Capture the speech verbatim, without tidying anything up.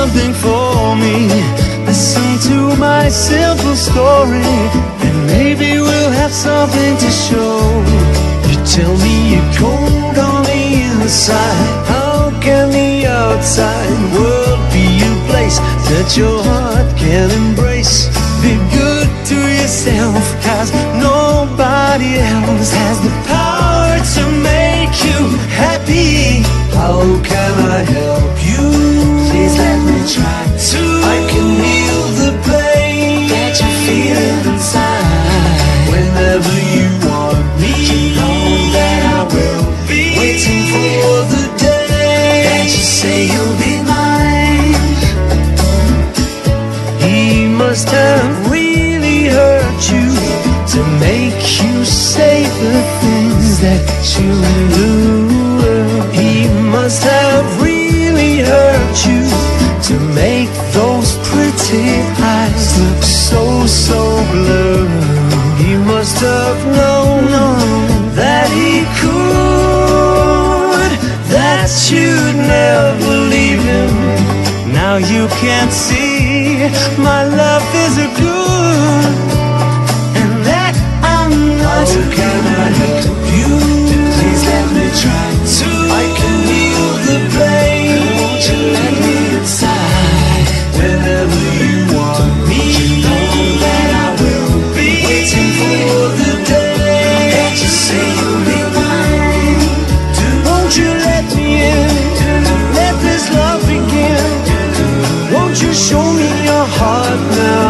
something for me. Listen to my simple story, and maybe we'll have something to show. You tell me you're cold on the inside. How can the outside world be a place that your heart can embrace? Be good to yourself, cause nobody else has the power to make you happy. How can I help you? Please let me try to. I can heal the pain that you feel inside. Whenever you want me to know that I will be waiting for the day that you say you'll be mine. He must have really hurt you to make you say the things that you do. He must have really hurt you to make those pretty eyes look so, so blurred. He must have known, known that he could, that you'd never leave him. Now you can't see my love is a good, and that I'm not. How can I help you? Please let me try to. I can heal the pain. Won't you let me inside? Whenever you want me to know that I will be waiting for the day that you say you'll be mine. Won't you let me in? Let this love begin. Won't you show me your heart now?